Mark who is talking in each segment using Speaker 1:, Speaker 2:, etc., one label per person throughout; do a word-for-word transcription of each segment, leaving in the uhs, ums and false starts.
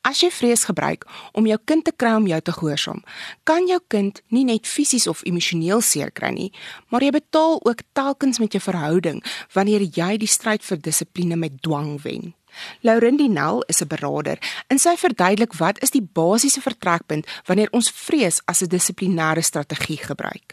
Speaker 1: As jy vrees gebruik om jou kind te kry om jou te gehoorsaam, kan jou kind nie net fisies of emosioneel seer kry nie, maar jy betaal ook telkens met jou verhouding wanneer jy die stryd vir dissipline met dwang wen. Laurindi Nel is 'n beraader en sy verduidelik wat is die basiese vertrekpunt wanneer ons vrees as 'n dissiplinêre strategie gebruik.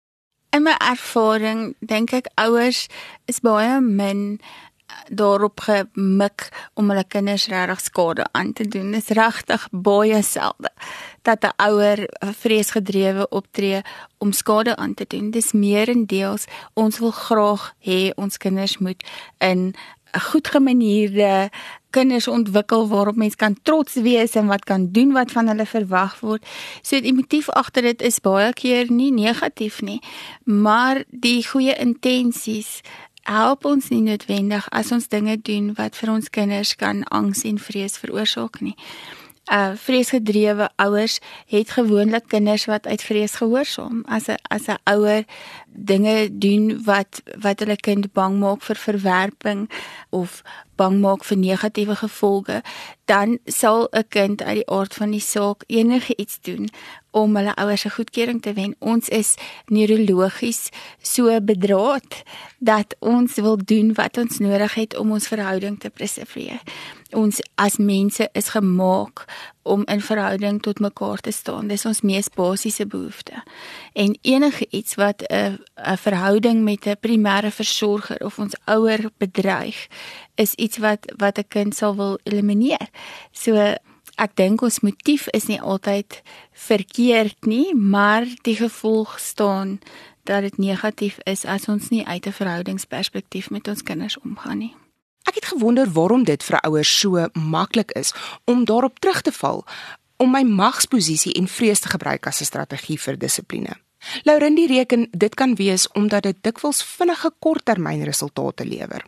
Speaker 2: In my ervaring dink ek ouers is baie min daarop gemik om hulle kinders regtig skade aan te doen. Dit is regtig baie selde dat 'n ouer vreesgedrewe optree om skade aan te doen. Dis meerendeels ons wil graag hê ons kinders moet in 'n goed gemanierde kinders ontwikkel waarop mens kan trots wees en wat kan doen wat van hulle verwag word. So die motief agter dit is baie keer nie negatief nie, maar die goeie intensies help ons nie noodwendig as ons dinge doen wat vir ons kinders kan angs en vrees veroorsaak nie. Uh, vreesgedrewe ouers het gewoonlik kinders wat uit vrees gehoorsaam. As 'n as 'n ouer dinge doen wat wat hulle kind bang maak vir verwerping of bang maak vir negatiewe gevolge, dan sal 'n kind uit die aard van die saak enige iets doen om hulle ouers se goedkeuring te wen. Ons is neurologies so bedraad dat ons wil doen wat ons nodig het om ons verhouding te preserveer. Ons as mense is gemaak om in verhouding tot mekaar te staan. Dis ons mees basiese behoefte. En enige iets wat 'n 'n verhouding met 'n primêre versorger of ons ouer bedreig, is iets wat wat 'n kind sal wil elimineer. So ek dink ons motief is nie altyd verkeerd nie, maar die gevolg staan dat dit negatief is as ons nie uit 'n verhoudingsperspektief met ons kinders omgaan nie.
Speaker 1: Ek het gewonder waarom dit vir ouers so maklik is om daarop terug te val, om my magsposisie en vrees te gebruik as 'n strategie vir dissipline. Laurindi reken dit kan wees omdat dit dikwels vinnige korttermynresultate lewer.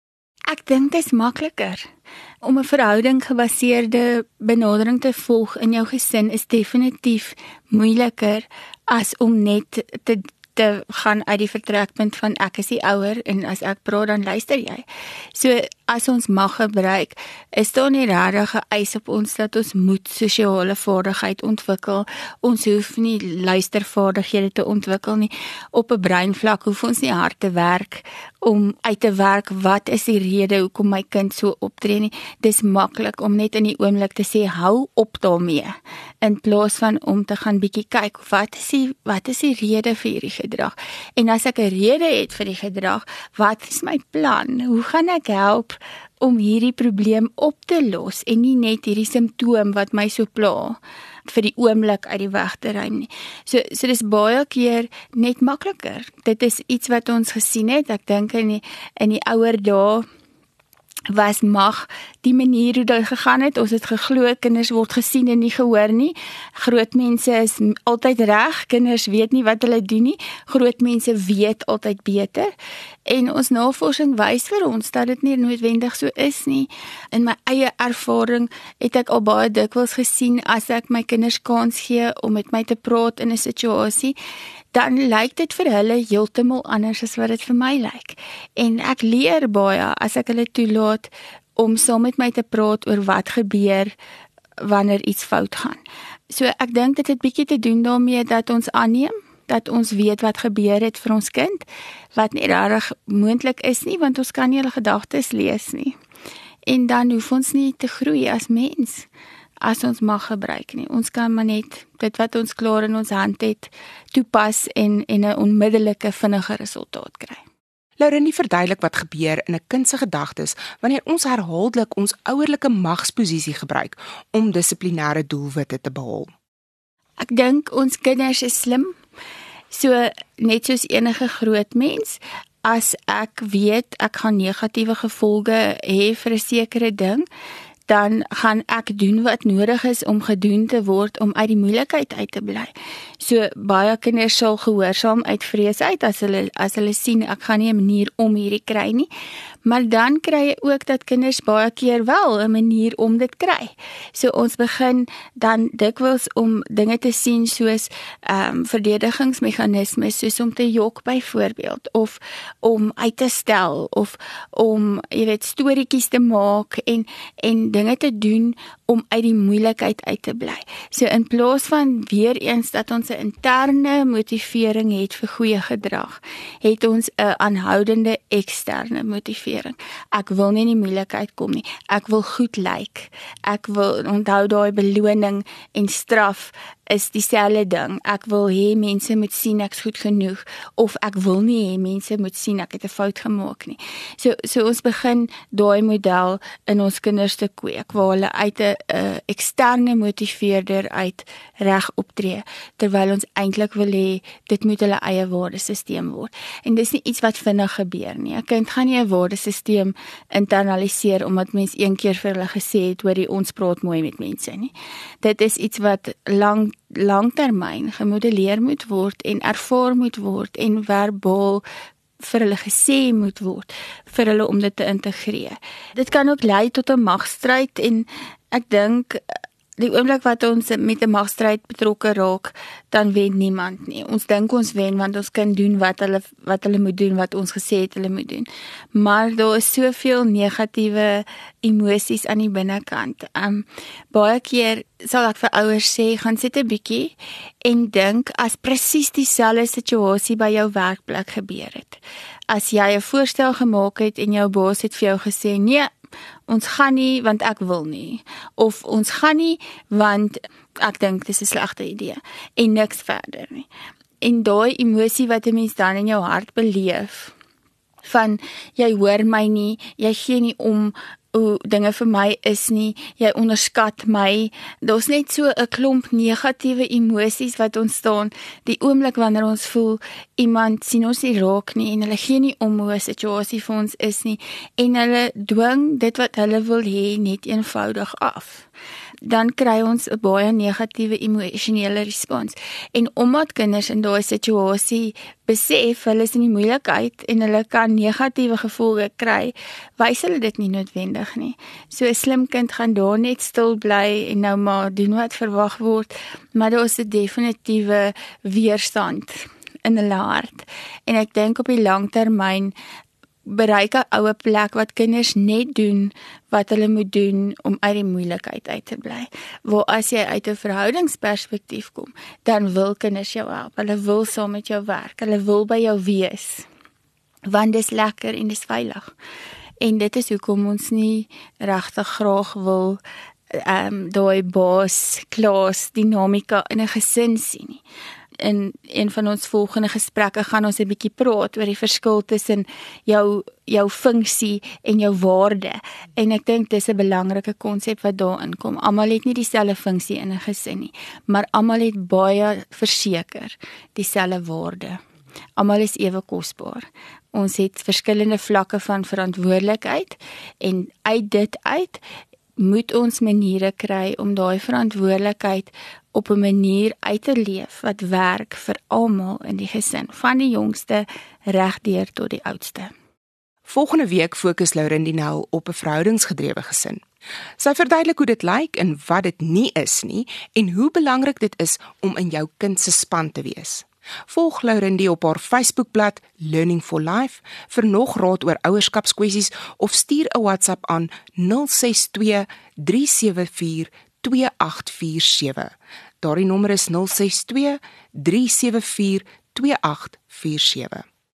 Speaker 2: Ek dink dit is makliker. Om 'n verhouding gebaseerde benadering te volg in jou gesin is definitief moeiliker as om net te te gaan uit die vertrekpunt van ek is die ouer en as ek praat dan luister jy. So as ons mag gebruik, is daar nie regtig 'n eis op ons dat ons moet sosiale vaardigheid ontwikkel. Ons hoef nie luistervaardighede te ontwikkel nie. Op 'n breinvlak hoef ons nie hard te werk om uit te werk wat is die rede hoekom my kind so optree nie. Dis maklik om net in die oomblik te sê hou op daarmee in plaas van om te gaan bietjie kyk wat is die wat is die rede vir hierdie gedrag. En as ek 'n rede het vir die gedrag, wat is my plan? Hoe gaan ek help om hierdie probleem op te los en nie net hierdie simptoom wat my so pla vir die oomblik uit die weg te ruim nie. So so dis baie keer net makliker. Dit is iets wat ons gesien het. Ek dink in die in die ouer dae was mag die manier hoe dit gegaan het. Ons het geglo kinders word gesien en nie gehoor nie. Groot mense is altyd reg, kinders weet nie wat hulle doen nie. Groot mense weet altyd beter. En ons navorsing wys vir ons dat dit nie noodwendig so is nie. In my eie ervaring het ek al baie dikwels gesien as ek my kinders kans gee om met my te praat in 'n situasie, dan lyk dit vir hulle heeltemal anders as wat dit vir my lyk. En ek leer baie as ek hulle toelaat om saam met my te praat oor wat gebeur wanneer iets fout gaan. So ek dink dit het bietjie te doen daarmee dat ons aanneem dat ons weet wat gebeur het vir ons kind, wat nie regtig moontlik is nie, want ons kan nie hulle gedagtes lees nie. En dan hoef ons nie te groei as mens as ons mag gebruik nie. Ons kan maar net dit wat ons klaar in ons hand het toepas en en 'n onmiddellike vinnige resultaat kry.
Speaker 1: Laurindi verduidelik wat gebeur in 'n kind se gedagtes wanneer ons herhaaldelik ons ouerlike magsposisie gebruik om dissiplinêre doelwitte te behaal.
Speaker 2: Ek dink ons kinders is slim. So net soos enige groot mens, as ek weet ek gaan negatiewe gevolge hê vir 'n sekere ding, dan gaan ek doen wat nodig is om gedoen te word om uit die moeilikheid uit te bly. So baie kinders sal gehoorsaam uit vrees uit as hulle as hulle sien ek gaan nie 'n manier om hierdie kry nie, Maar dan kry jy ook dat kinders baie keer wel 'n manier om dit kry. So ons begin dan dikwels om dinge te sien soos um, verdedigingsmeganismes, soos om te jok byvoorbeeld, of om uit te stel, of om, jy weet, storieetjies te maak en, en dinge te doen om uit die moeilikheid uit te bly. So in plaas van weer eens dat ons 'n interne motivering het vir goeie gedrag, het ons 'n aanhoudende eksterne motivering. Ek wil nie in die moeilikheid kom nie. Ek wil goed lyk. Ek wil onthou daai beloning en straf is dieselfde ding. Ek wil hê mense moet sien ek's goed genoeg, of ek wil nie hê mense moet sien ek het 'n fout gemaak nie. So so ons begin daai model in ons kinders te kweek, waar hulle uit 'n uh, eksterne motiveerder uit reg optree, terwyl ons eintlik wil hê dit moet hulle eie waardesisteem word. En dis nie iets wat vinnig gebeur nie. 'n Kind gaan nie 'n waardesisteem internaliseer omdat mens een keer vir hulle gesê het, hoor jy, ons praat mooi met mense nie. Dit is iets wat lang langtermyn gemodelleer moet word en ervaar moet word en verbaal vir hulle gesê moet word, vir hulle om dit te integreer. Dit kan ook lei tot 'n magstryd, en ek dink die oomblik wat ons met 'n magstryd betrokke raak, dan wen niemand nie. Ons dink ons wen want ons kan doen wat hulle wat hulle moet doen, wat ons gesê het hulle moet doen. Maar daar is soveel negatiewe emosies aan die binnekant. Um, baie keer sal ek vir ouers sê, gaan sit 'n bietjie en dink as presies dieselfde situasie by jou werkplek gebeur het. As jy 'n voorstel gemaak het en jou baas het vir jou gesê, nee, ons gaan nie want ek wil nie, of ons gaan nie want ek dink dis 'n slegte idee, en niks verder nie. En daai emosie wat 'n mens dan in jou hart beleef, van jy hoor my nie, jy gee nie om hoe dinge vir my is nie, jy onderskat my, daar's net so 'n klomp negatiewe emosies wat ontstaan, die oomblik wanneer ons voel, iemand sien ons nie raak nie, en hulle gee nie om hoe 'n situasie vir ons is nie, en hulle dwing dit wat hulle wil hê net eenvoudig af. Dan kry ons 'n baie negatiewe emosionele respons. En omdat kinders in daai situasie besef, hulle is in die moeilikheid en hulle kan negatiewe gevolge kry, wys hulle dit nie noodwendig nie. So 'n slim kind gaan daar net stil bly en nou maar doen wat verwag word, maar daar is 'n definitiewe weerstand in hulle hart. En ek dink op die langtermyn bereik 'n oue plek wat kinders net doen wat hulle moet doen om uit die moeilikheid uit te bly. Waar as jy uit 'n verhoudingsperspektief kom, dan wil kinders jou help. Hulle wil saam met jou werk. Hulle wil by jou wees. Want dis lekker en dis veilig. En dit is hoekom ons nie regtig graag wil um, daai baas-klaas dinamika in 'n gesin sien nie. In een van ons volgende gesprekke gaan ons 'n bietjie praat oor die verskil tussen jou jou funksie en jou waarde. En ek dink dis 'n belangrike konsep wat daarin kom. Almal het nie dieselfde funksie in 'n gesin nie, maar almal het baie verseker dieselfde waarde. Almal is ewe kosbaar. Ons het verskillende vlakke van verantwoordelikheid, en uit dit uit moet ons maniere kry om daai verantwoordelikheid op 'n manier uit te leef wat werk vir almal in die gesin, van die jongste regdeur tot die oudste.
Speaker 1: Volgende week fokus Laurindie nou op 'n verhoudingsgedrewe gesin. Sy verduidelik hoe dit lyk en wat dit nie is nie, en hoe belangrik dit is om in jou kind se span te wees. Volg Laurindie op haar Facebookblad Learning for Life vir nog raad oor ouerskapskwessies, of stuur 'n WhatsApp aan nul ses twee drie sewe vier twee agt vier sewe. Daardie nommer is nul ses twee drie sewe vier twee agt vier sewe.